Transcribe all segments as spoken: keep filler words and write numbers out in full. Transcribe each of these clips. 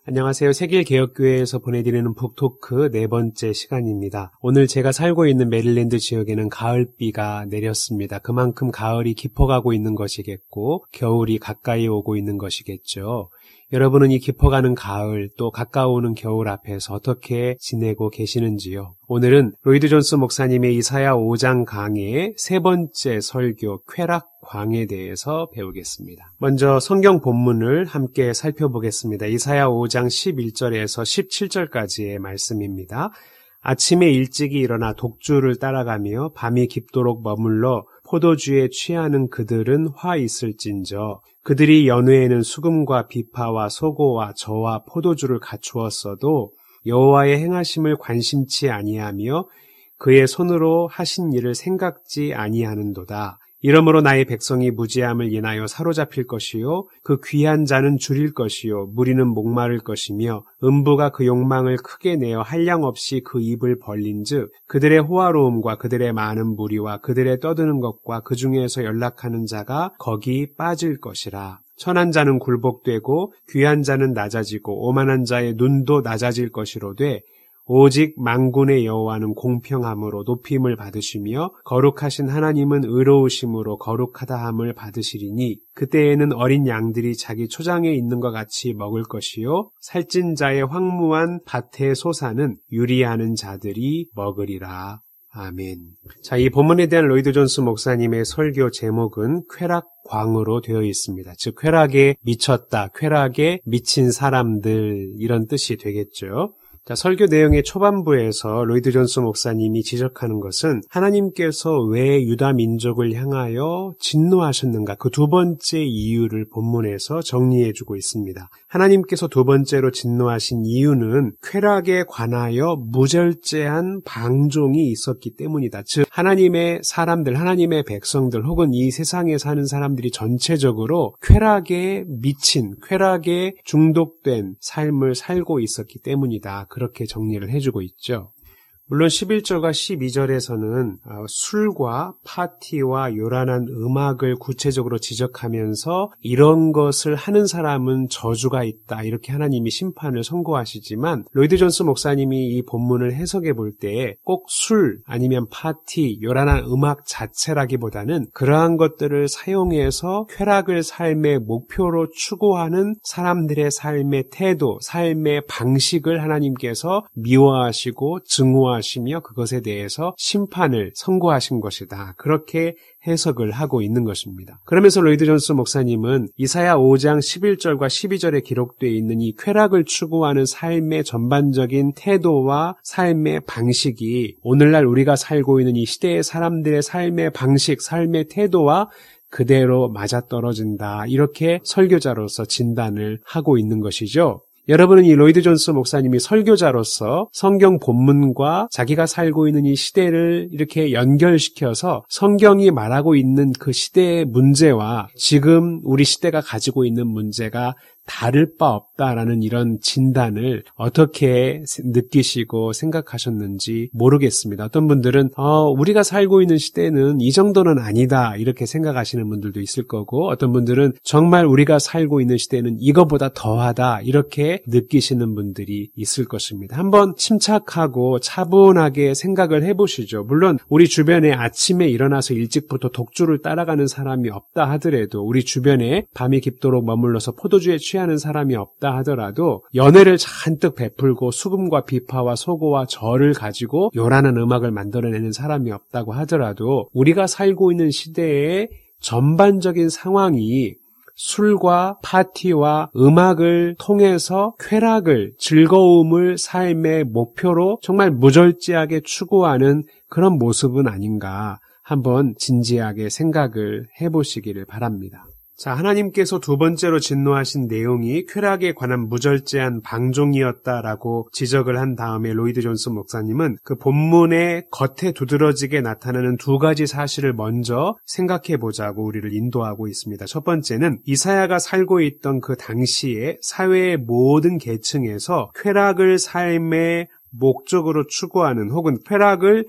안녕하세요. 세길개혁교회에서 보내드리는 북토크 네 번째 시간입니다. 오늘 제가 살고 있는 메릴랜드 지역에는 가을비가 내렸습니다. 그만큼 가을이 깊어가고 있는 것이겠고 겨울이 가까이 오고 있는 것이겠죠. 여러분은 이 깊어가는 가을 또 가까워오는 겨울 앞에서 어떻게 지내고 계시는지요? 오늘은 로이드 존스 목사님의 이사야 오 장 강해의 세 번째 설교 쾌락광에 대해서 배우겠습니다. 먼저 성경 본문을 함께 살펴보겠습니다. 이사야 오 장 십일 절에서 십칠 절까지의 말씀입니다. 아침에 일찍이 일어나 독주를 따라가며 밤이 깊도록 머물러 포도주에 취하는 그들은 화 있을진저 그들이 연회에는 수금과 비파와 소고와 저와 포도주를 갖추었어도 여호와의 행하심을 관심치 아니하며 그의 손으로 하신 일을 생각지 아니하는도다. 이러므로 나의 백성이 무지함을 인하여 사로잡힐 것이요 그 귀한 자는 줄일 것이요 무리는 목마를 것이며 음부가 그 욕망을 크게 내어 한량없이 그 입을 벌린즉 그들의 호화로움과 그들의 많은 무리와 그들의 떠드는 것과 그 중에서 연락하는 자가 거기 빠질 것이라. 천한 자는 굴복되고 귀한 자는 낮아지고 오만한 자의 눈도 낮아질 것이로되 오직 만군의 여호와는 공평함으로 높임을 받으시며 거룩하신 하나님은 의로우심으로 거룩하다함을 받으시리니 그때에는 어린 양들이 자기 초장에 있는 것 같이 먹을 것이요 살찐 자의 황무한 밭의 소사는 유리하는 자들이 먹으리라. 아멘. 자, 이 본문에 대한 로이드 존스 목사님의 설교 제목은 쾌락광으로 되어 있습니다. 즉 쾌락에 미쳤다, 쾌락에 미친 사람들 이런 뜻이 되겠죠. 자, 설교 내용의 초반부에서 로이드 존스 목사님이 지적하는 것은 하나님께서 왜 유다 민족을 향하여 진노하셨는가 그 두 번째 이유를 본문에서 정리해주고 있습니다. 하나님께서 두 번째로 진노하신 이유는 쾌락에 관하여 무절제한 방종이 있었기 때문이다. 즉 하나님의 사람들, 하나님의 백성들 혹은 이 세상에 사는 사람들이 전체적으로 쾌락에 미친, 쾌락에 중독된 삶을 살고 있었기 때문이다. 그렇게 정리를 해주고 있죠. 물론 십일 절과 십이 절에서는 술과 파티와 요란한 음악을 구체적으로 지적하면서 이런 것을 하는 사람은 저주가 있다 이렇게 하나님이 심판을 선고하시지만 로이드 존스 목사님이 이 본문을 해석해 볼 때 꼭 술 아니면 파티, 요란한 음악 자체라기보다는 그러한 것들을 사용해서 쾌락을 삶의 목표로 추구하는 사람들의 삶의 태도, 삶의 방식을 하나님께서 미워하시고 증오하시고 하시며 그것에 대해서 심판을 선고하신 것이다. 그렇게 해석을 하고 있는 것입니다. 그러면서 로이드 존스 목사님은 이사야 오 장 십일 절과 십이 절에 기록되어 있는 이 쾌락을 추구하는 삶의 전반적인 태도와 삶의 방식이 오늘날 우리가 살고 있는 이 시대의 사람들의 삶의 방식, 삶의 태도와 그대로 맞아떨어진다. 이렇게 설교자로서 진단을 하고 있는 것이죠. 여러분은 이 로이드 존스 목사님이 설교자로서 성경 본문과 자기가 살고 있는 이 시대를 이렇게 연결시켜서 성경이 말하고 있는 그 시대의 문제와 지금 우리 시대가 가지고 있는 문제가 다를 바 없다라는 이런 진단을 어떻게 느끼시고 생각하셨는지 모르겠습니다. 어떤 분들은 어, 우리가 살고 있는 시대는 이 정도는 아니다 이렇게 생각하시는 분들도 있을 거고 어떤 분들은 정말 우리가 살고 있는 시대는 이거보다 더하다 이렇게 느끼시는 분들이 있을 것입니다. 한번 침착하고 차분하게 생각을 해보시죠. 물론 우리 주변에 아침에 일어나서 일찍부터 독주를 따라가는 사람이 없다 하더라도 우리 주변에 밤이 깊도록 머물러서 포도주에 취 하는 사람이 없다 하더라도 연회를 잔뜩 베풀고 수금과 비파와 소고와 저를 가지고 요란한 음악을 만들어내는 사람이 없다고 하더라도 우리가 살고 있는 시대의 전반적인 상황이 술과 파티와 음악을 통해서 쾌락을, 즐거움을 삶의 목표로 정말 무절제하게 추구하는 그런 모습은 아닌가 한번 진지하게 생각을 해보시기를 바랍니다. 자, 하나님께서 두 번째로 진노하신 내용이 쾌락에 관한 무절제한 방종이었다라고 지적을 한 다음에 로이드 존스 목사님은 그 본문의 겉에 두드러지게 나타나는 두 가지 사실을 먼저 생각해 보자고 우리를 인도하고 있습니다. 첫 번째는 이사야가 살고 있던 그 당시에 사회의 모든 계층에서 쾌락을 삶의 목적으로 추구하는 혹은 쾌락을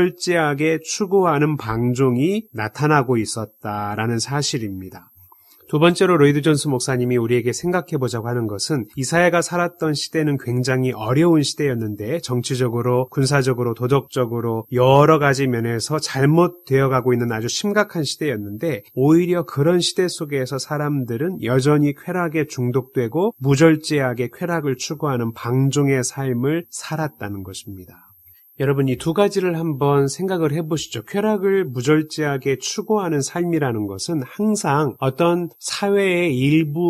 무절제하게 추구하는 방종이 나타나고 있었다라는 사실입니다. 두 번째로 로이드 존스 목사님이 우리에게 생각해보자고 하는 것은 이사야가 살았던 시대는 굉장히 어려운 시대였는데 정치적으로, 군사적으로, 도덕적으로 여러 가지 면에서 잘못되어가고 있는 아주 심각한 시대였는데 오히려 그런 시대 속에서 사람들은 여전히 쾌락에 중독되고 무절제하게 쾌락을 추구하는 방종의 삶을 살았다는 것입니다. 여러분, 이 두 가지를 한번 생각을 해보시죠. 쾌락을 무절제하게 추구하는 삶이라는 것은 항상 어떤 사회의 일부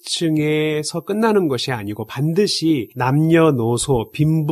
계층에서 끝나는 것이 아니고 반드시 남녀노소,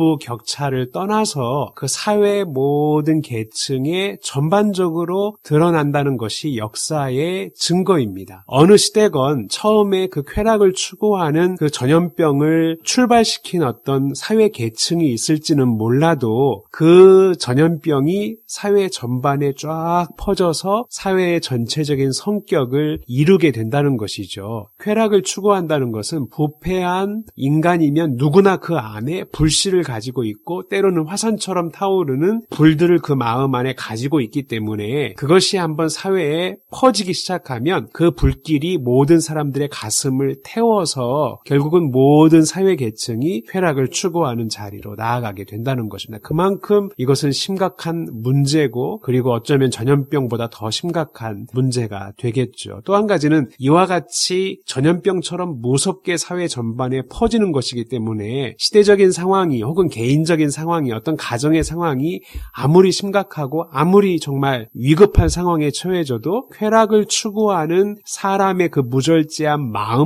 빈부격차를 떠나서 그 사회의 모든 계층에 전반적으로 드러난다는 것이 역사의 증거입니다. 어느 시대건 처음에 그 쾌락을 추구하는 그 전염병을 출발시킨 어떤 사회 계층이 있을지는 몰라도 그 전염병이 사회 전반에 쫙 퍼져서 사회의 전체적인 성격을 이루게 된다는 것이죠. 쾌락을 추구한다는 것은 부패한 인간이면 누구나 그 안에 불씨를 가지고 있고 때로는 화산처럼 타오르는 불들을 그 마음 안에 가지고 있기 때문에 그것이 한번 사회에 퍼지기 시작하면 그 불길이 모든 사람들의 가슴을 태워서 결국은 모든 사회 계층이 쾌락을 추구하는 자리로 나아가게 된다는 것입니다. 그만큼 그만큼 이것은 심각한 문제고 그리고 어쩌면 전염병보다 더 심각한 문제가 되겠죠. 또 한 가지는 이와 같이 전염병처럼 무섭게 사회 전반에 퍼지는 것이기 때문에 시대적인 상황이 혹은 개인적인 상황이 어떤 가정의 상황이 아무리 심각하고 아무리 정말 위급한 상황에 처해져도 쾌락을 추구하는 사람의 그 무절제한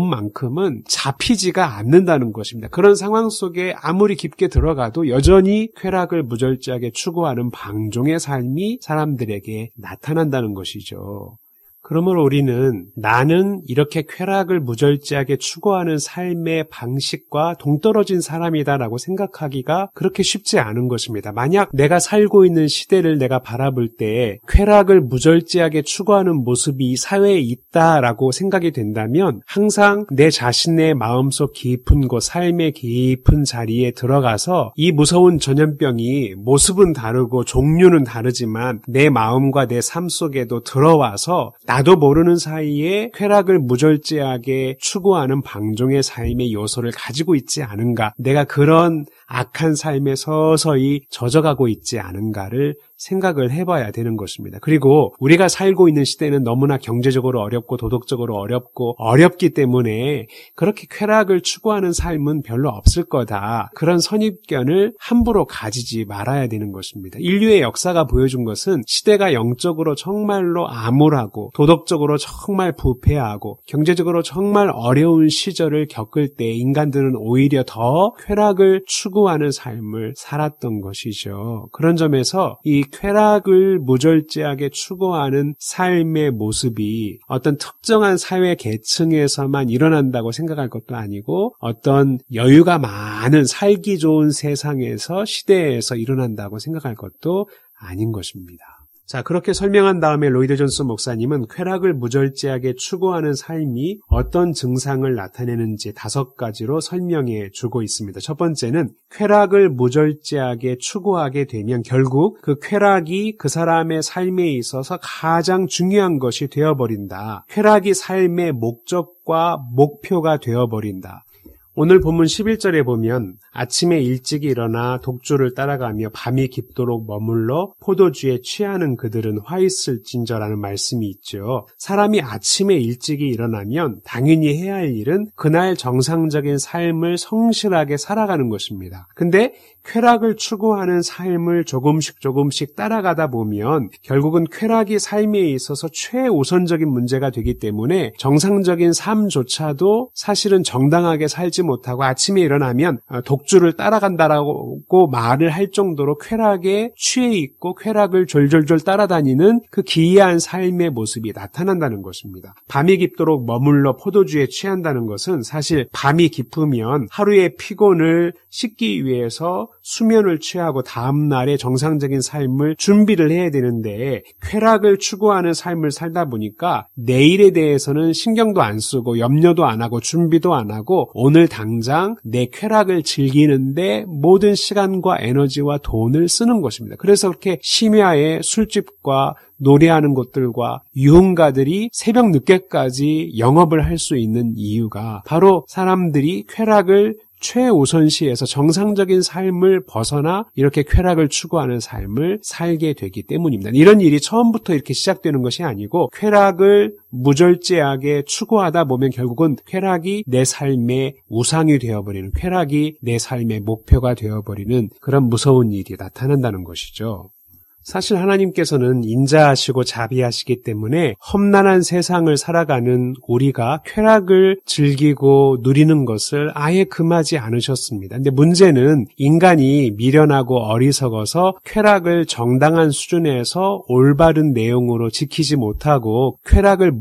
마음만큼은 잡히지가 않는다는 것입니다. 그런 상황 속에 아무리 깊게 들어가도 여전히 쾌락을 무절제하게 추구하는 방종의 삶이 사람들에게 나타난다는 것이죠. 그러므로 우리는 나는 이렇게 쾌락을 무절제하게 추구하는 삶의 방식과 동떨어진 사람이다라고 생각하기가 그렇게 쉽지 않은 것입니다. 만약 내가 살고 있는 시대를 내가 바라볼 때 쾌락을 무절제하게 추구하는 모습이 사회에 있다라고 생각이 된다면 항상 내 자신의 마음속 깊은 곳, 삶의 깊은 자리에 들어가서 이 무서운 전염병이 모습은 다르고 종류는 다르지만 내 마음과 내 삶 속에도 들어와서 나도 모르는 사이에 쾌락을 무절제하게 추구하는 방종의 삶의 요소를 가지고 있지 않은가, 내가 그런 악한 삶에 서서히 젖어가고 있지 않은가를 생각을 해봐야 되는 것입니다. 그리고 우리가 살고 있는 시대는 너무나 경제적으로 어렵고 도덕적으로 어렵고 어렵기 때문에 그렇게 쾌락을 추구하는 삶은 별로 없을 거다. 그런 선입견을 함부로 가지지 말아야 되는 것입니다. 인류의 역사가 보여준 것은 시대가 영적으로 정말로 암울하고 도덕적으로 정말 부패하고 경제적으로 정말 어려운 시절을 겪을 때 인간들은 오히려 더 쾌락을 추구하는 삶을 살았던 것이죠. 그런 점에서 이 쾌락을 무절제하게 추구하는 삶의 모습이 어떤 특정한 사회 계층에서만 일어난다고 생각할 것도 아니고 어떤 여유가 많은 살기 좋은 세상에서 시대에서 일어난다고 생각할 것도 아닌 것입니다. 자, 그렇게 설명한 다음에 로이드 존스 목사님은 쾌락을 무절제하게 추구하는 삶이 어떤 증상을 나타내는지 다섯 가지로 설명해 주고 있습니다. 첫 번째는 쾌락을 무절제하게 추구하게 되면 결국 그 쾌락이 그 사람의 삶에 있어서 가장 중요한 것이 되어버린다. 쾌락이 삶의 목적과 목표가 되어버린다. 오늘 본문 십일 절에 보면 아침에 일찍 일어나 독주를 따라가며 밤이 깊도록 머물러 포도주에 취하는 그들은 화 있을진저라는 말씀이 있죠. 사람이 아침에 일찍이 일어나면 당연히 해야 할 일은 그날 정상적인 삶을 성실하게 살아가는 것입니다. 근데 쾌락을 추구하는 삶을 조금씩 조금씩 따라가다 보면 결국은 쾌락이 삶에 있어서 최우선적인 문제가 되기 때문에 정상적인 삶조차도 사실은 정당하게 살지 못하고 아침에 일어나면 독주를 따라간다라고 말을 할 정도로 쾌락에 취해 있고 쾌락을 졸졸졸 따라다니는 그 기이한 삶의 모습이 나타난다는 것입니다. 밤이 깊도록 머물러 포도주에 취한다는 것은 사실 밤이 깊으면 하루의 피곤을 씻기 위해서 수면을 취하고 다음날의 정상적인 삶을 준비를 해야 되는데 쾌락을 추구하는 삶을 살다 보니까 내일에 대해서는 신경도 안 쓰고 염려도 안 하고 준비도 안 하고 오늘 당장 내 쾌락을 즐기는데 모든 시간과 에너지와 돈을 쓰는 것입니다. 그래서 그렇게 심야에 술집과 노래하는 곳들과 유흥가들이 새벽 늦게까지 영업을 할 수 있는 이유가 바로 사람들이 쾌락을 최우선시해서 정상적인 삶을 벗어나 이렇게 쾌락을 추구하는 삶을 살게 되기 때문입니다. 이런 일이 처음부터 이렇게 시작되는 것이 아니고 쾌락을 무절제하게 추구하다 보면 결국은 쾌락이 내 삶의 우상이 되어버리는, 쾌락이 내 삶의 목표가 되어버리는 그런 무서운 일이 나타난다는 것이죠. 사실 하나님께서는 인자하시고 자비하시기 때문에 험난한 세상을 살아가는 우리가 쾌락을 즐기고 누리는 것을 아예 금하지 않으셨습니다. 근데 문제는 인간이 미련하고 어리석어서 쾌락을 정당한 수준에서 올바른 내용으로 지키지 못하고 쾌락을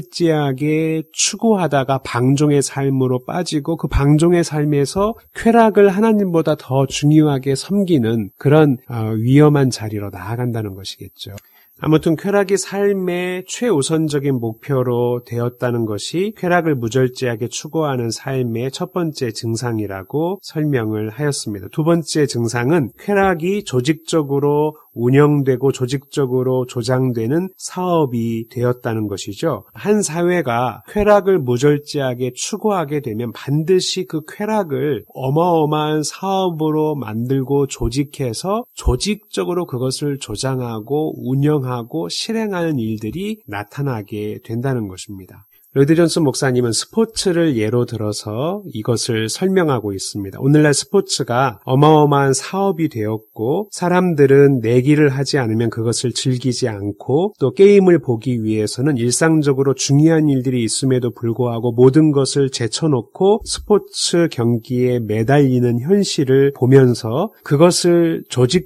무절제하게 추구하다가 방종의 삶으로 빠지고 그 방종의 삶에서 쾌락을 하나님보다 더 중요하게 섬기는 그런 위험한 자리로 나아갑니다. 간다는 것이겠죠. 아무튼 쾌락이 삶의 최우선적인 목표로 되었다는 것이 쾌락을 무절제하게 추구하는 삶의 첫 번째 증상이라고 설명을 하였습니다. 두 번째 증상은 쾌락이 조직적으로 운영되고 조직적으로 조장되는 사업이 되었다는 것이죠. 한 사회가 쾌락을 무절제하게 추구하게 되면 반드시 그 쾌락을 어마어마한 사업으로 만들고 조직해서 조직적으로 그것을 조장하고 운영하고 실행하는 일들이 나타나게 된다는 것입니다. 로이드 존슨 목사님은 스포츠를 예로 들어서 이것을 설명하고 있습니다. 오늘날 스포츠가 어마어마한 사업이 되었고 사람들은 내기를 하지 않으면 그것을 즐기지 않고 또 게임을 보기 위해서는 일상적으로 중요한 일들이 있음에도 불구하고 모든 것을 제쳐놓고 스포츠 경기에 매달리는 현실을 보면서 그것을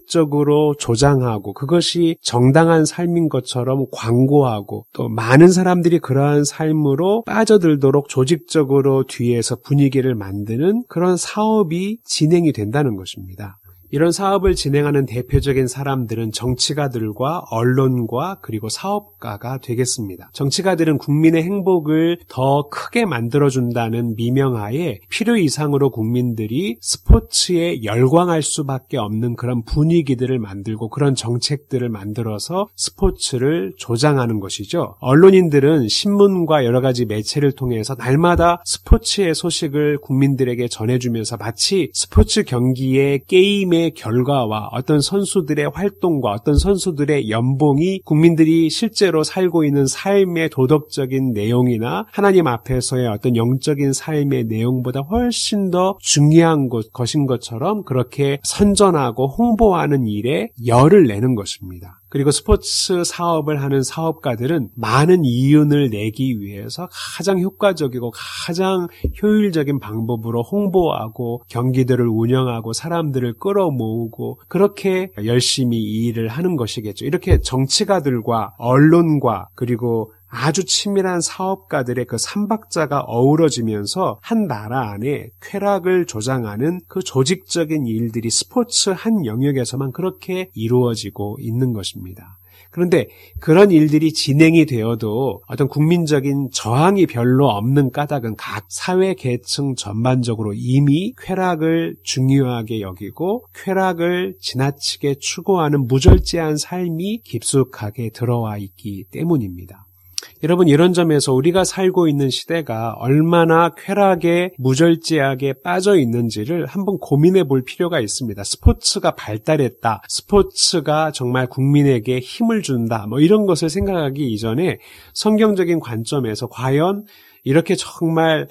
조직적으로 조장하고 그것이 정당한 삶인 것처럼 광고하고 또 많은 사람들이 그러한 삶을 으로 빠져들도록 조직적으로 뒤에서 분위기를 만드는 그런 사업이 진행이 된다는 것입니다. 이런 사업을 진행하는 대표적인 사람들은 정치가들과 언론과 그리고 사업가가 되겠습니다. 정치가들은 국민의 행복을 더 크게 만들어준다는 미명하에 필요 이상으로 국민들이 스포츠에 열광할 수밖에 없는 그런 분위기들을 만들고 그런 정책들을 만들어서 스포츠를 조장하는 것이죠. 언론인들은 신문과 여러 가지 매체를 통해서 날마다 스포츠의 소식을 국민들에게 전해주면서 마치 스포츠 경기의 게임의 결과와 어떤 선수들의 활동과 어떤 선수들의 연봉이 국민들이 실제로 살고 있는 삶의 도덕적인 내용이나 하나님 앞에서의 어떤 영적인 삶의 내용보다 훨씬 더 중요한 것인 것처럼 그렇게 선전하고 홍보하는 일에 열을 내는 것입니다. 그리고 스포츠 사업을 하는 사업가들은 많은 이윤을 내기 위해서 가장 효과적이고 가장 효율적인 방법으로 홍보하고 경기들을 운영하고 사람들을 끌어모으고 그렇게 열심히 이 일을 하는 것이겠죠. 이렇게 정치가들과 언론과 그리고 아주 치밀한 사업가들의 그 삼박자가 어우러지면서 한 나라 안에 쾌락을 조장하는 그 조직적인 일들이 스포츠 한 영역에서만 그렇게 이루어지고 있는 것입니다. 그런데 그런 일들이 진행이 되어도 어떤 국민적인 저항이 별로 없는 까닭은 각 사회 계층 전반적으로 이미 쾌락을 중요하게 여기고 쾌락을 지나치게 추구하는 무절제한 삶이 깊숙하게 들어와 있기 때문입니다. 여러분, 이런 점에서 우리가 살고 있는 시대가 얼마나 쾌락에 무절제하게 빠져 있는지를 한번 고민해 볼 필요가 있습니다. 스포츠가 발달했다. 스포츠가 정말 국민에게 힘을 준다. 뭐 이런 것을 생각하기 이전에 성경적인 관점에서 과연 이렇게 정말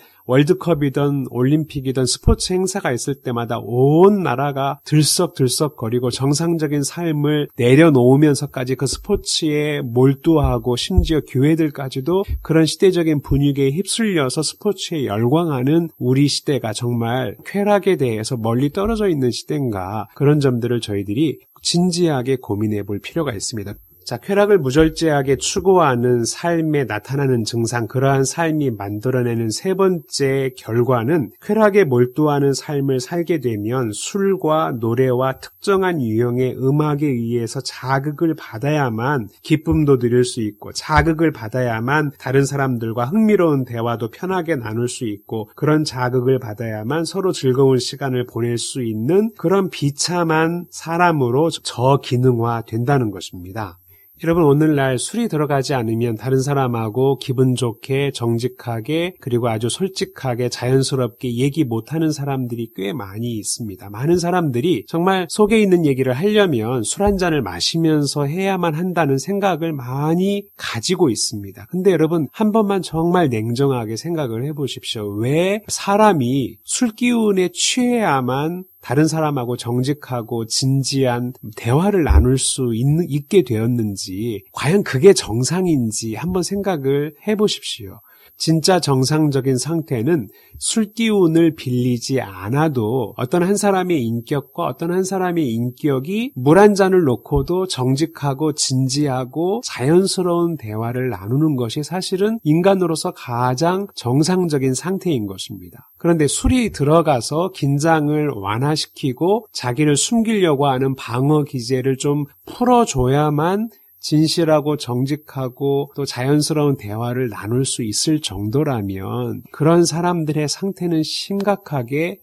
월드컵이든 올림픽이든 스포츠 행사가 있을 때마다 온 나라가 들썩들썩거리고 정상적인 삶을 내려놓으면서까지 그 스포츠에 몰두하고 심지어 교회들까지도 그런 시대적인 분위기에 휩쓸려서 스포츠에 열광하는 우리 시대가 정말 쾌락에 대해서 멀리 떨어져 있는 시대인가, 그런 점들을 저희들이 진지하게 고민해 볼 필요가 있습니다. 자, 쾌락을 무절제하게 추구하는 삶에 나타나는 증상, 그러한 삶이 만들어내는 세 번째 결과는 쾌락에 몰두하는 삶을 살게 되면 술과 노래와 특정한 유형의 음악에 의해서 자극을 받아야만 기쁨도 누릴 수 있고, 자극을 받아야만 다른 사람들과 흥미로운 대화도 편하게 나눌 수 있고, 그런 자극을 받아야만 서로 즐거운 시간을 보낼 수 있는 그런 비참한 사람으로 저기능화 된다는 것입니다. 여러분, 오늘날 술이 들어가지 않으면 다른 사람하고 기분 좋게, 정직하게, 그리고 아주 솔직하게, 자연스럽게 얘기 못하는 사람들이 꽤 많이 있습니다. 많은 사람들이 정말 속에 있는 얘기를 하려면 술 한 잔을 마시면서 해야만 한다는 생각을 많이 가지고 있습니다. 근데 여러분, 한 번만 정말 냉정하게 생각을 해보십시오. 왜 사람이 술 기운에 취해야만 다른 사람하고 정직하고 진지한 대화를 나눌 수 있, 있게 되었는지, 과연 그게 정상인지 한번 생각을 해보십시오. 진짜 정상적인 상태는 술기운을 빌리지 않아도 어떤 한 사람의 인격과 어떤 한 사람의 인격이 물 한 잔을 놓고도 정직하고 진지하고 자연스러운 대화를 나누는 것이 사실은 인간으로서 가장 정상적인 상태인 것입니다. 그런데 술이 들어가서 긴장을 완화시키고 자기를 숨기려고 하는 방어 기제를 좀 풀어줘야만 진실하고 정직하고 또 자연스러운 대화를 나눌 수 있을 정도라면 그런 사람들의 상태는 심각하게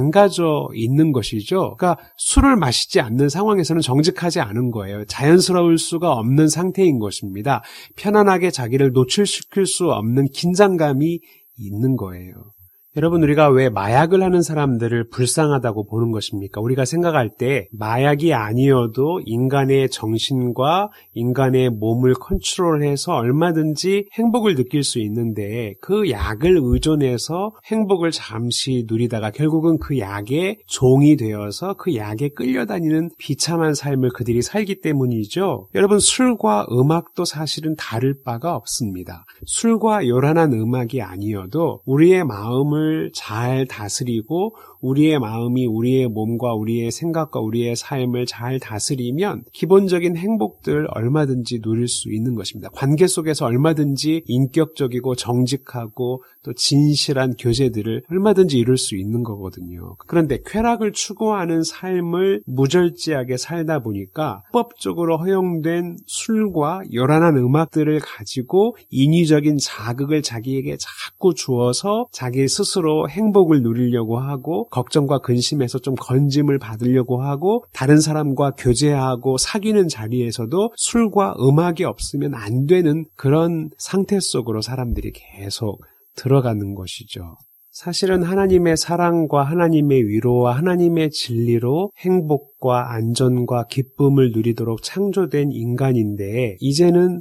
망가져 있는 것이죠. 그러니까 술을 마시지 않는 상황에서는 정직하지 않은 거예요. 자연스러울 수가 없는 상태인 것입니다. 편안하게 자기를 노출시킬 수 없는 긴장감이 있는 거예요. 여러분, 우리가 왜 마약을 하는 사람들을 불쌍하다고 보는 것입니까? 우리가 생각할 때 마약이 아니어도 인간의 정신과 인간의 몸을 컨트롤해서 얼마든지 행복을 느낄 수 있는데 그 약을 의존해서 행복을 잠시 누리다가 결국은 그 약의 종이 되어서 그 약에 끌려다니는 비참한 삶을 그들이 살기 때문이죠. 여러분, 술과 음악도 사실은 다를 바가 없습니다. 술과 요란한 음악이 아니어도 우리의 마음을 잘 다스리고 우리의 마음이 우리의 몸과 우리의 생각과 우리의 삶을 잘 다스리면 기본적인 행복들 얼마든지 누릴 수 있는 것입니다. 관계 속에서 얼마든지 인격적이고 정직하고 또 진실한 교제들을 얼마든지 이룰 수 있는 거거든요. 그런데 쾌락을 추구하는 삶을 무절제하게 살다 보니까 합법적으로 허용된 술과 요란한 음악들을 가지고 인위적인 자극을 자기에게 자꾸 주어서 자기 스스로 행복을 누리려고 하고 걱정과 근심에서 좀 건짐을 받으려고 하고 다른 사람과 교제하고 사귀는 자리에서도 술과 음악이 없으면 안 되는 그런 상태 속으로 사람들이 계속 들어가는 것이죠. 사실은 하나님의 사랑과 하나님의 위로와 하나님의 진리로 행복과 안전과 기쁨을 누리도록 창조된 인간인데 이제는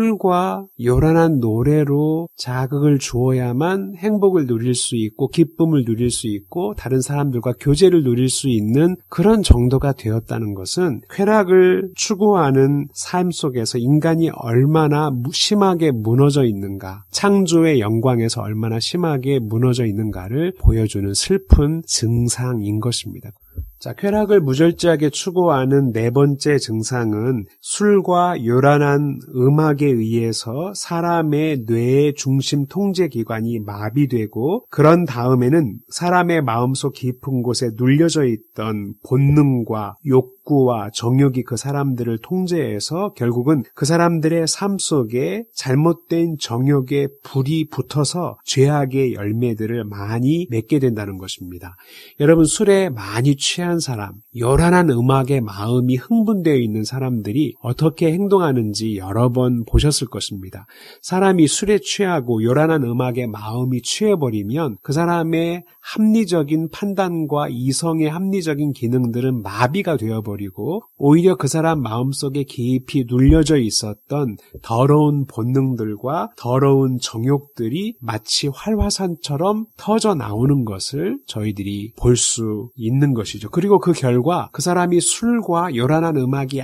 술과 요란한 노래로 자극을 주어야만 행복을 누릴 수 있고 기쁨을 누릴 수 있고 다른 사람들과 교제를 누릴 수 있는 그런 정도가 되었다는 것은 쾌락을 추구하는 삶 속에서 인간이 얼마나 심하게 무너져 있는가, 창조의 영광에서 얼마나 심하게 무너져 있는가 가를 보여주는 슬픈 증상인 것입니다. 자, 쾌락을 무절제하게 추구하는 네 번째 증상은 술과 요란한 음악에 의해서 사람의 뇌의 중심 통제 기관이 마비되고 그런 다음에는 사람의 마음속 깊은 곳에 눌려져 있던 본능과 욕구와 정욕이 그 사람들을 통제해서 결국은 그 사람들의 삶 속에 잘못된 정욕의 불이 붙어서 죄악의 열매들을 많이 맺게 된다는 것입니다. 여러분, 술에 많이 취한 사람, 요란한 음악에 마음이 흥분되어 있는 사람들이 어떻게 행동하는지 여러 번 보셨을 것입니다. 사람이 술에 취하고 요란한 음악에 마음이 취해버리면 그 사람의 합리적인 판단과 이성의 합리적인 기능들은 마비가 되어버리고 오히려 그 사람 마음속에 깊이 눌려져 있었던 더러운 본능들과 더러운 정욕들이 마치 활화산처럼 터져 나오는 것을 저희들이 볼 수 있는 것이죠. 그리고 그 결과 그 사람이 술과 요란한 음악이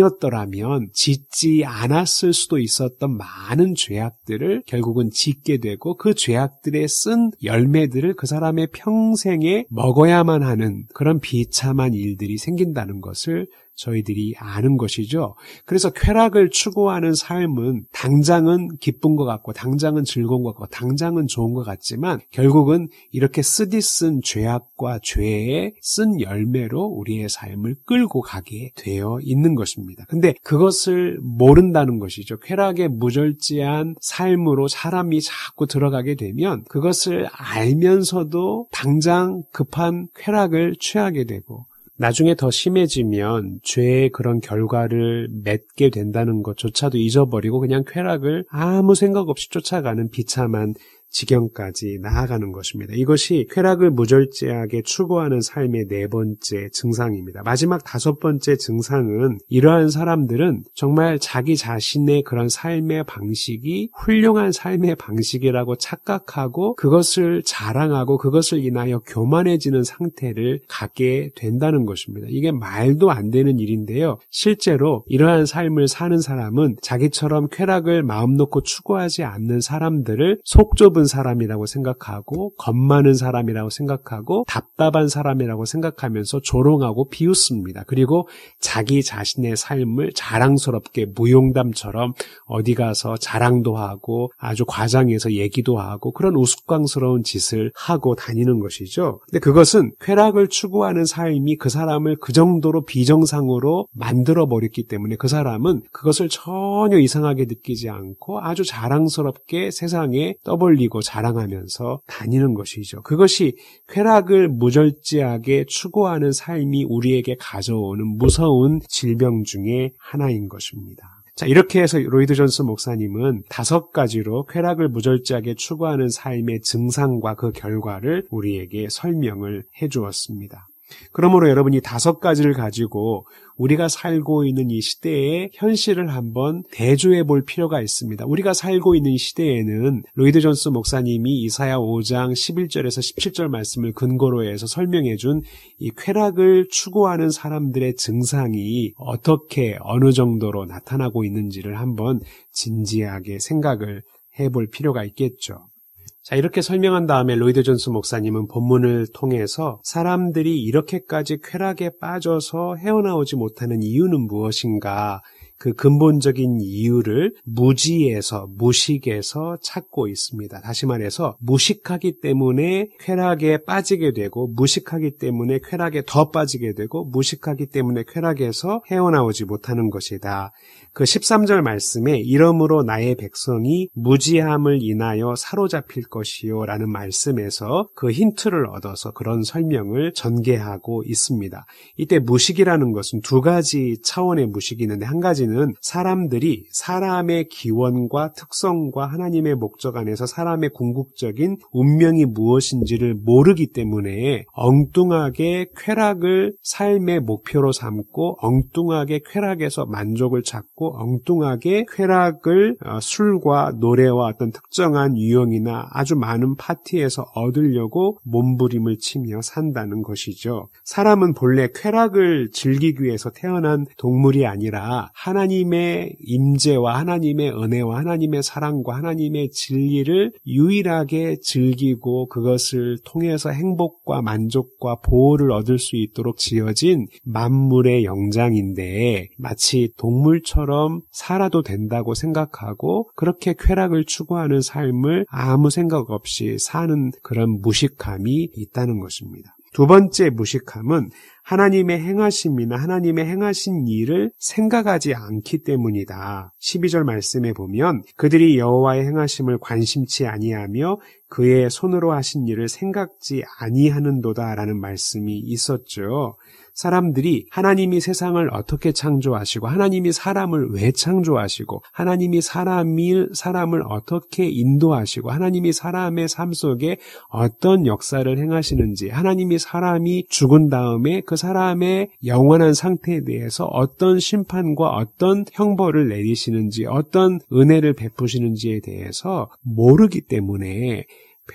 아니었더라면 짓지 않았을 수도 있었던 많은 죄악들을 결국은 짓게 되고 그 죄악들에 쓴 열매들을 그 사람의 평생에 먹어야만 하는 그런 비참한 일들이 생긴다는 것을 저희들이 아는 것이죠. 그래서 쾌락을 추구하는 삶은 당장은 기쁜 것 같고 당장은 즐거운 것 같고 당장은 좋은 것 같지만 결국은 이렇게 쓰디쓴 죄악과 죄의 쓴 열매로 우리의 삶을 끌고 가게 되어 있는 것입니다. 근데 그것을 모른다는 것이죠. 쾌락의 무절제한 삶으로 사람이 자꾸 들어가게 되면 그것을 알면서도 당장 급한 쾌락을 취하게 되고 나중에 더 심해지면 죄의 그런 결과를 맺게 된다는 것조차도 잊어버리고 그냥 쾌락을 아무 생각 없이 쫓아가는 비참한 지경까지 나아가는 것입니다. 이것이 쾌락을 무절제하게 추구하는 삶의 네 번째 증상입니다. 마지막 다섯 번째 증상은 이러한 사람들은 정말 자기 자신의 그런 삶의 방식이 훌륭한 삶의 방식이라고 착각하고 그것을 자랑하고 그것을 인하여 교만해지는 상태를 갖게 된다는 것입니다. 이게 말도 안 되는 일인데요. 실제로 이러한 삶을 사는 사람은 자기처럼 쾌락을 마음 놓고 추구하지 않는 사람들을 속 좁은 사람이라고 생각하고 겁 많은 사람이라고 생각하고 답답한 사람이라고 생각하면서 조롱하고 비웃습니다. 그리고 자기 자신의 삶을 자랑스럽게 무용담처럼 어디 가서 자랑도 하고 아주 과장해서 얘기도 하고 그런 우스꽝스러운 짓을 하고 다니는 것이죠. 근데 그것은 쾌락을 추구하는 삶이 그 사람을 그 정도로 비정상으로 만들어버렸기 때문에 그 사람은 그것을 전혀 이상하게 느끼지 않고 아주 자랑스럽게 세상에 떠벌리고 자랑하면서 다니는 것이죠. 그것이 쾌락을 무절제하게 추구하는 삶이 우리에게 가져오는 무서운 질병 중에 하나인 것입니다. 자, 이렇게 해서 로이드 존스 목사님은 다섯 가지로 쾌락을 무절제하게 추구하는 삶의 증상과 그 결과를 우리에게 설명을 해주었습니다. 그러므로 여러분이 다섯 가지를 가지고 우리가 살고 있는 이 시대의 현실을 한번 대조해 볼 필요가 있습니다. 우리가 살고 있는 시대에는 로이드 존스 목사님이 이사야 오 장 십일 절에서 십칠 절 말씀을 근거로 해서 설명해 준 이 쾌락을 추구하는 사람들의 증상이 어떻게 어느 정도로 나타나고 있는지를 한번 진지하게 생각을 해볼 필요가 있겠죠. 자, 이렇게 설명한 다음에 로이드 존스 목사님은 본문을 통해서 사람들이 이렇게까지 쾌락에 빠져서 헤어나오지 못하는 이유는 무엇인가, 그 근본적인 이유를 무지에서, 무식에서 찾고 있습니다. 다시 말해서 무식하기 때문에 쾌락에 빠지게 되고, 무식하기 때문에 쾌락에 더 빠지게 되고, 무식하기 때문에 쾌락에서 헤어나오지 못하는 것이다. 그 십삼 절 말씀에 이러므로 나의 백성이 무지함을 인하여 사로잡힐 것이요 라는 말씀에서 그 힌트를 얻어서 그런 설명을 전개하고 있습니다. 이때 무식이라는 것은 두 가지 차원의 무식이 있는데, 한 가지는 사람들이 사람의 기원과 특성과 하나님의 목적 안에서 사람의 궁극적인 운명이 무엇인지를 모르기 때문에 엉뚱하게 쾌락을 삶의 목표로 삼고 엉뚱하게 쾌락에서 만족을 찾고 엉뚱하게 쾌락을 술과 노래와 어떤 특정한 유형이나 아주 많은 파티에서 얻으려고 몸부림을 치며 산다는 것이죠. 사람은 본래 쾌락을 즐기기 위해서 태어난 동물이 아니라 하나님의 임재와 하나님의 은혜와 하나님의 사랑과 하나님의 진리를 유일하게 즐기고 그것을 통해서 행복과 만족과 보호를 얻을 수 있도록 지어진 만물의 영장인데, 마치 동물처럼 살아도 된다고 생각하고 그렇게 쾌락을 추구하는 삶을 아무 생각 없이 사는 그런 무식함이 있다는 것입니다. 두 번째 무식함은 하나님의 행하심이나 하나님의 행하신 일을 생각하지 않기 때문이다. 십이 절 말씀에 보면 그들이 여호와의 행하심을 관심치 아니하며 그의 손으로 하신 일을 생각지 아니하는도다라는 말씀이 있었죠. 사람들이 하나님이 세상을 어떻게 창조하시고 하나님이 사람을 왜 창조하시고 하나님이 사람이, 사람을 어떻게 인도하시고 하나님이 사람의 삶 속에 어떤 역사를 행하시는지, 하나님이 사람이 죽은 다음에 그 사람의 영원한 상태에 대해서 어떤 심판과 어떤 형벌을 내리시는지, 어떤 은혜를 베푸시는지에 대해서 모르기 때문에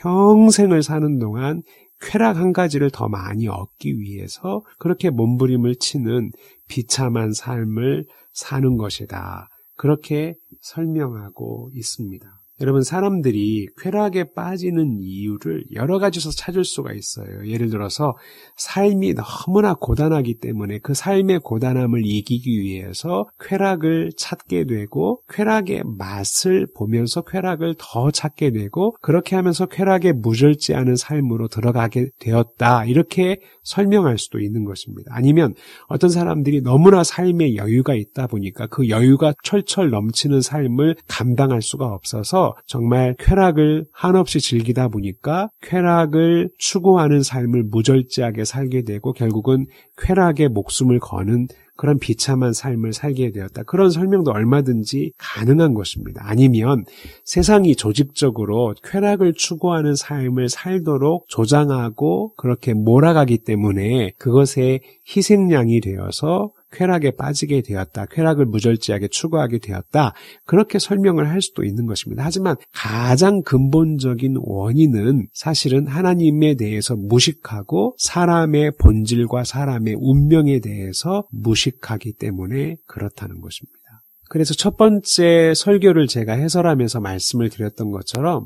평생을 사는 동안 쾌락 한 가지를 더 많이 얻기 위해서 그렇게 몸부림을 치는 비참한 삶을 사는 것이다. 그렇게 설명하고 있습니다. 여러분, 사람들이 쾌락에 빠지는 이유를 여러 가지서 찾을 수가 있어요. 예를 들어서 삶이 너무나 고단하기 때문에 그 삶의 고단함을 이기기 위해서 쾌락을 찾게 되고, 쾌락의 맛을 보면서 쾌락을 더 찾게 되고, 그렇게 하면서 쾌락에 무절제 않은 삶으로 들어가게 되었다, 이렇게 설명할 수도 있는 것입니다. 아니면 어떤 사람들이 너무나 삶에 여유가 있다 보니까 그 여유가 철철 넘치는 삶을 감당할 수가 없어서 정말 쾌락을 한없이 즐기다 보니까 쾌락을 추구하는 삶을 무절제하게 살게 되고 결국은 쾌락에 목숨을 거는 그런 비참한 삶을 살게 되었다. 그런 설명도 얼마든지 가능한 것입니다. 아니면 세상이 조직적으로 쾌락을 추구하는 삶을 살도록 조장하고 그렇게 몰아가기 때문에 그것에 희생양이 되어서 쾌락에 빠지게 되었다. 쾌락을 무절제하게 추구하게 되었다. 그렇게 설명을 할 수도 있는 것입니다. 하지만 가장 근본적인 원인은 사실은 하나님에 대해서 무식하고 사람의 본질과 사람의 운명에 대해서 무식하기 때문에 그렇다는 것입니다. 그래서 첫 번째 설교를 제가 해설하면서 말씀을 드렸던 것처럼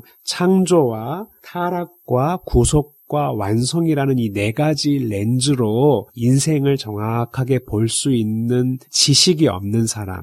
창조와 타락과 구속 과 완성이라는 이 네 가지 렌즈로 인생을 정확하게 볼 수 있는 지식이 없는 사람,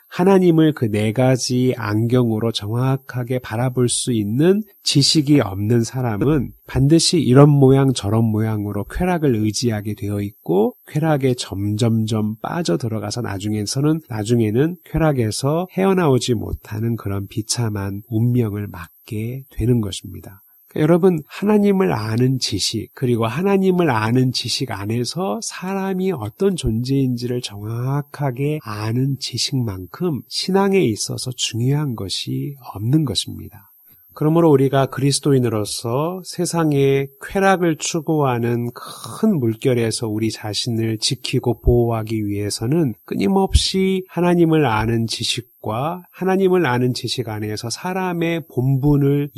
하나님을 그 네 가지 안경으로 정확하게 바라볼 수 있는 지식이 없는 사람은 반드시 이런 모양 저런 모양으로 쾌락을 의지하게 되어 있고 쾌락에 점점점 빠져들어가서 나중에서는 나중에는 쾌락에서 헤어나오지 못하는 그런 비참한 운명을 맞게 되는 것입니다. 여러분, 하나님을 아는 지식, 그리고 하나님을 아는 지식 안에서 사람이 어떤 존재인지를 정확하게 아는 지식만큼 신앙에 있어서 중요한 것이 없는 것입니다. 그러므로 우리가 그리스도인으로서 세상의 쾌락을 추구하는 큰 물결에서 우리 자신을 지키고 보호하기 위해서는 끊임없이 하나님을 아는 지식과 하나님을 아는 지식 안에서 사람의 본분을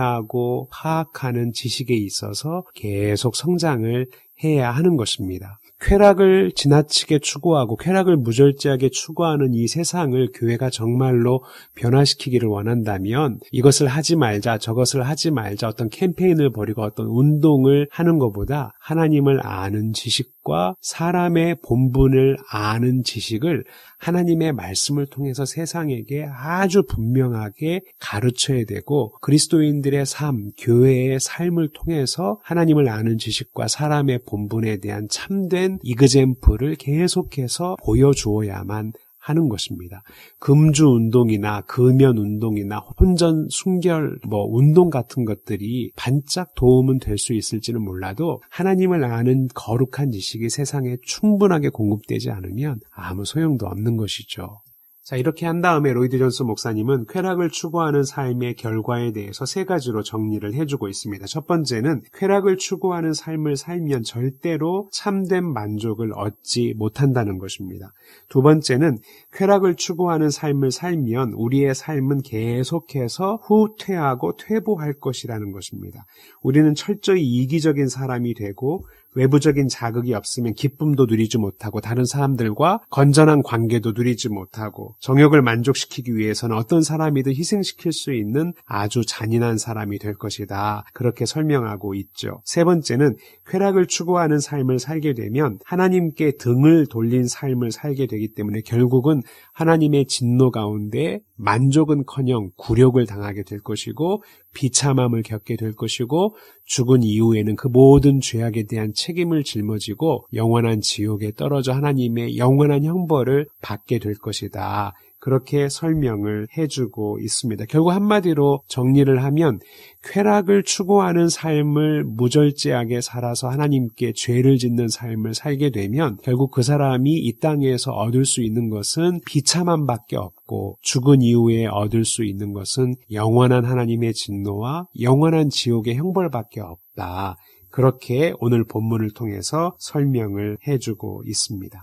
이해하고 파악하는 지식에 있어서 계속 성장을 해야 하는 것입니다. 쾌락을 지나치게 추구하고 쾌락을 무절제하게 추구하는 이 세상을 교회가 정말로 변화시키기를 원한다면 이것을 하지 말자, 저것을 하지 말자, 어떤 캠페인을 벌이고 어떤 운동을 하는 것보다 하나님을 아는 지식과 사람의 본분을 아는 지식을 하나님의 말씀을 통해서 세상에게 아주 분명하게 가르쳐야 되고 그리스도인들의 삶, 교회의 삶을 통해서 하나님을 아는 지식과 사람의 본분에 대한 참된 이그젬플을 계속해서 보여주어야만 하는 것입니다. 금주 운동이나 금연 운동이나 혼전 순결 뭐 운동 같은 것들이 반짝 도움은 될 수 있을지는 몰라도 하나님을 아는 거룩한 지식이 세상에 충분하게 공급되지 않으면 아무 소용도 없는 것이죠. 자, 이렇게 한 다음에 로이드 존스 목사님은 쾌락을 추구하는 삶의 결과에 대해서 세 가지로 정리를 해주고 있습니다. 첫 번째는 쾌락을 추구하는 삶을 살면 절대로 참된 만족을 얻지 못한다는 것입니다. 두 번째는 쾌락을 추구하는 삶을 살면 우리의 삶은 계속해서 후퇴하고 퇴보할 것이라는 것입니다. 우리는 철저히 이기적인 사람이 되고 외부적인 자극이 없으면 기쁨도 누리지 못하고 다른 사람들과 건전한 관계도 누리지 못하고 정욕을 만족시키기 위해서는 어떤 사람이든 희생시킬 수 있는 아주 잔인한 사람이 될 것이다. 그렇게 설명하고 있죠. 세 번째는 쾌락을 추구하는 삶을 살게 되면 하나님께 등을 돌린 삶을 살게 되기 때문에 결국은 하나님의 진노 가운데 만족은커녕 굴욕을 당하게 될 것이고 비참함을 겪게 될 것이고 죽은 이후에는 그 모든 죄악에 대한 책임을 짊어지고 영원한 지옥에 떨어져 하나님의 영원한 형벌을 받게 될 것이다. 그렇게 설명을 해주고 있습니다. 결국 한마디로 정리를 하면 쾌락을 추구하는 삶을 무절제하게 살아서 하나님께 죄를 짓는 삶을 살게 되면 결국 그 사람이 이 땅에서 얻을 수 있는 것은 비참함밖에 없고 죽은 이후에 얻을 수 있는 것은 영원한 하나님의 진노와 영원한 지옥의 형벌밖에 없다. 그렇게 오늘 본문을 통해서 설명을 해주고 있습니다.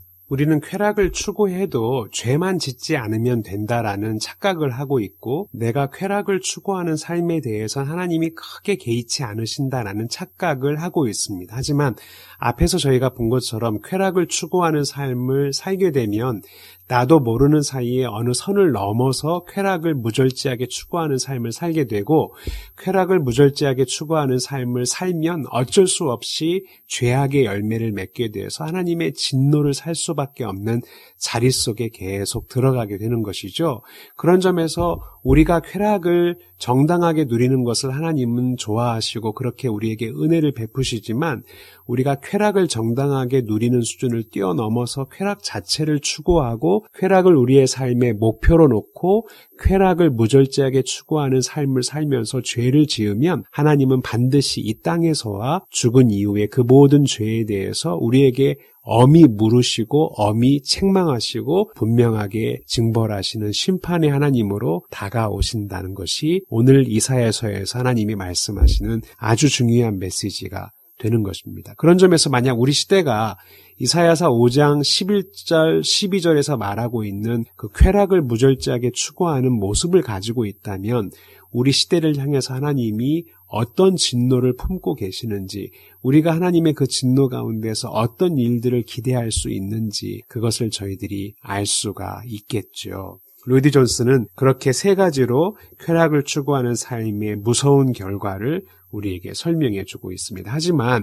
우리는 쾌락을 추구해도 죄만 짓지 않으면 된다라는 착각을 하고 있고 내가 쾌락을 추구하는 삶에 대해서 하나님이 크게 개의치 않으신다라는 착각을 하고 있습니다. 하지만 앞에서 저희가 본 것처럼 쾌락을 추구하는 삶을 살게 되면 나도 모르는 사이에 어느 선을 넘어서 쾌락을 무절제하게 추구하는 삶을 살게 되고, 쾌락을 무절제하게 추구하는 삶을 살면 어쩔 수 없이 죄악의 열매를 맺게 되어서 하나님의 진노를 살 수밖에 없는 자리 속에 계속 들어가게 되는 것이죠. 그런 점에서 우리가 쾌락을 정당하게 누리는 것을 하나님은 좋아하시고 그렇게 우리에게 은혜를 베푸시지만, 우리가 쾌락을 정당하게 누리는 수준을 뛰어넘어서 쾌락 자체를 추구하고 쾌락을 우리의 삶의 목표로 놓고 쾌락을 무절제하게 추구하는 삶을 살면서 죄를 지으면 하나님은 반드시 이 땅에서와 죽은 이후에 그 모든 죄에 대해서 우리에게 엄히 물으시고 엄히 책망하시고 분명하게 징벌하시는 심판의 하나님으로 다가오신다는 것이 오늘 이사야서에서 하나님이 말씀하시는 아주 중요한 메시지가 되는 것입니다. 그런 점에서 만약 우리 시대가 이사야서 오 장 십일 절 십이 절에서 말하고 있는 그 쾌락을 무절제하게 추구하는 모습을 가지고 있다면 우리 시대를 향해서 하나님이 어떤 진노를 품고 계시는지, 우리가 하나님의 그 진노 가운데서 어떤 일들을 기대할 수 있는지 그것을 저희들이 알 수가 있겠죠. 로이드 존스는 그렇게 세 가지로 쾌락을 추구하는 삶의 무서운 결과를 우리에게 설명해 주고 있습니다. 하지만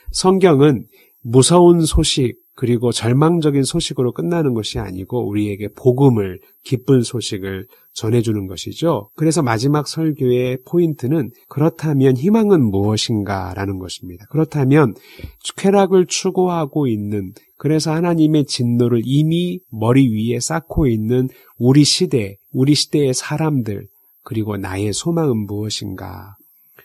성경은 무서운 소식 그리고 절망적인 소식으로 끝나는 것이 아니고 우리에게 복음을, 기쁜 소식을 전해주는 것이죠. 그래서 마지막 설교의 포인트는 그렇다면 희망은 무엇인가라는 것입니다. 그렇다면 쾌락을 추구하고 있는, 그래서 하나님의 진노를 이미 머리 위에 쌓고 있는 우리 시대, 우리 시대의 사람들, 그리고 나의 소망은 무엇인가?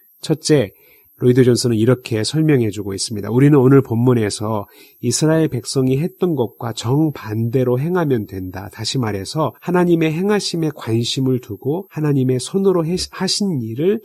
첫째, 로이드 존스는 이렇게 설명해주고 있습니다. 우리는 오늘 본문에서 이스라엘 백성이 했던 것과 정반대로 행하면 된다. 다시 말해서 하나님의 행하심에 관심을 두고 하나님의 손으로 하신 일을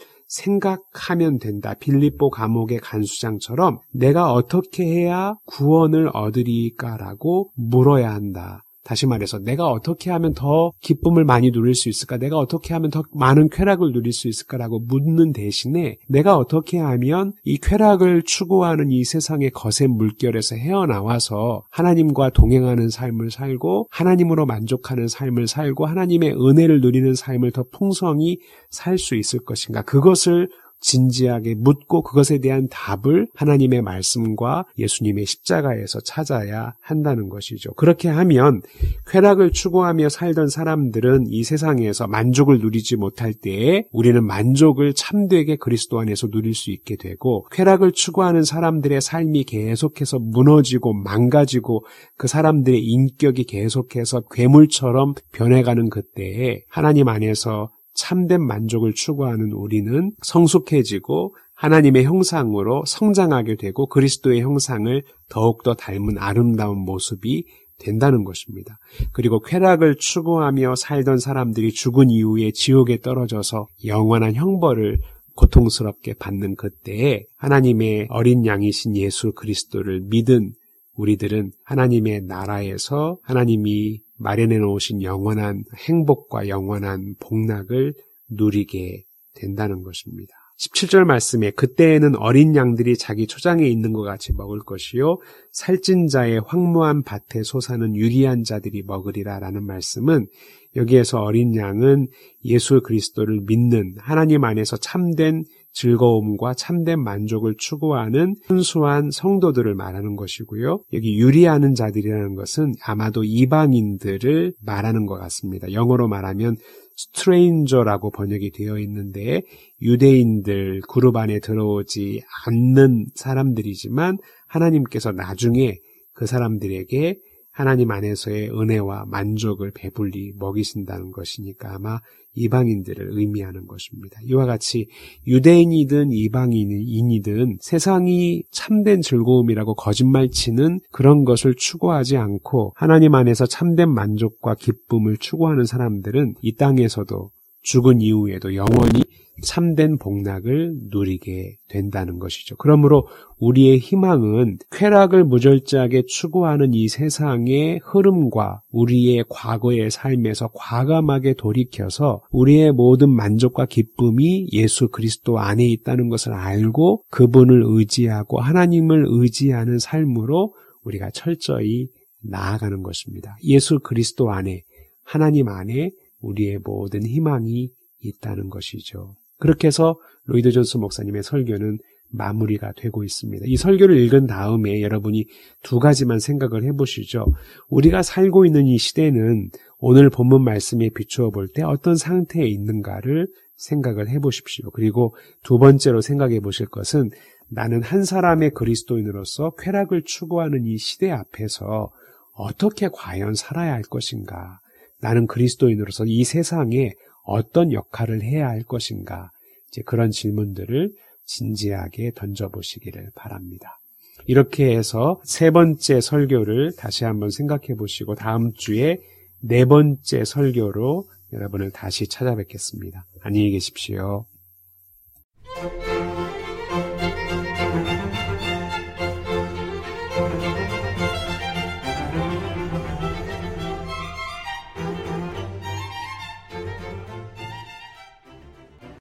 생각하면 된다. 빌립보 감옥의 간수장처럼 내가 어떻게 해야 구원을 얻으리까라고 물어야 한다. 다시 말해서 내가 어떻게 하면 더 기쁨을 많이 누릴 수 있을까? 내가 어떻게 하면 더 많은 쾌락을 누릴 수 있을까라고 묻는 대신에 내가 어떻게 하면 이 쾌락을 추구하는 이 세상의 거센 물결에서 헤어나와서 하나님과 동행하는 삶을 살고 하나님으로 만족하는 삶을 살고 하나님의 은혜를 누리는 삶을 더 풍성히 살 수 있을 것인가? 그것을 진지하게 묻고 그것에 대한 답을 하나님의 말씀과 예수님의 십자가에서 찾아야 한다는 것이죠. 그렇게 하면 쾌락을 추구하며 살던 사람들은 이 세상에서 만족을 누리지 못할 때에 우리는 만족을 참되게 그리스도 안에서 누릴 수 있게 되고, 쾌락을 추구하는 사람들의 삶이 계속해서 무너지고 망가지고 그 사람들의 인격이 계속해서 괴물처럼 변해가는 그때에 하나님 안에서 참된 만족을 추구하는 우리는 성숙해지고 하나님의 형상으로 성장하게 되고 그리스도의 형상을 더욱더 닮은 아름다운 모습이 된다는 것입니다. 그리고 쾌락을 추구하며 살던 사람들이 죽은 이후에 지옥에 떨어져서 영원한 형벌을 고통스럽게 받는 그때에 하나님의 어린 양이신 예수 그리스도를 믿은 우리들은 하나님의 나라에서 하나님이 마련해 놓으신 영원한 행복과 영원한 복락을 누리게 된다는 것입니다. 십칠 절 말씀에 그때에는 어린 양들이 자기 초장에 있는 것 같이 먹을 것이요 살찐 자의 황무한 밭에 솟아는 유리한 자들이 먹으리라 라는 말씀은, 여기에서 어린 양은 예수 그리스도를 믿는 하나님 안에서 참된 즐거움과 참된 만족을 추구하는 순수한 성도들을 말하는 것이고요. 여기 유리하는 자들이라는 것은 아마도 이방인들을 말하는 것 같습니다. 영어로 말하면 stranger라고 번역이 되어 있는데 유대인들 그룹 안에 들어오지 않는 사람들이지만 하나님께서 나중에 그 사람들에게 하나님 안에서의 은혜와 만족을 배불리 먹이신다는 것이니까 아마 이방인들을 의미하는 것입니다. 이와 같이 유대인이든 이방인이든 세상이 참된 즐거움이라고 거짓말치는 그런 것을 추구하지 않고 하나님 안에서 참된 만족과 기쁨을 추구하는 사람들은 이 땅에서도 죽은 이후에도 영원히 참된 복락을 누리게 된다는 것이죠. 그러므로 우리의 희망은 쾌락을 무절제하게 추구하는 이 세상의 흐름과 우리의 과거의 삶에서 과감하게 돌이켜서 우리의 모든 만족과 기쁨이 예수 그리스도 안에 있다는 것을 알고 그분을 의지하고 하나님을 의지하는 삶으로 우리가 철저히 나아가는 것입니다. 예수 그리스도 안에, 하나님 안에 우리의 모든 희망이 있다는 것이죠. 그렇게 해서 로이드 존스 목사님의 설교는 마무리가 되고 있습니다. 이 설교를 읽은 다음에 여러분이 두 가지만 생각을 해보시죠. 우리가 살고 있는 이 시대는 오늘 본문 말씀에 비추어 볼 때 어떤 상태에 있는가를 생각을 해보십시오. 그리고 두 번째로 생각해 보실 것은 나는 한 사람의 그리스도인으로서 쾌락을 추구하는 이 시대 앞에서 어떻게 과연 살아야 할 것인가? 나는 그리스도인으로서 이 세상에 어떤 역할을 해야 할 것인가? 이제 그런 질문들을 진지하게 던져보시기를 바랍니다. 이렇게 해서 세 번째 설교를 다시 한번 생각해 보시고 다음 주에 네 번째 설교로 여러분을 다시 찾아뵙겠습니다. 안녕히 계십시오.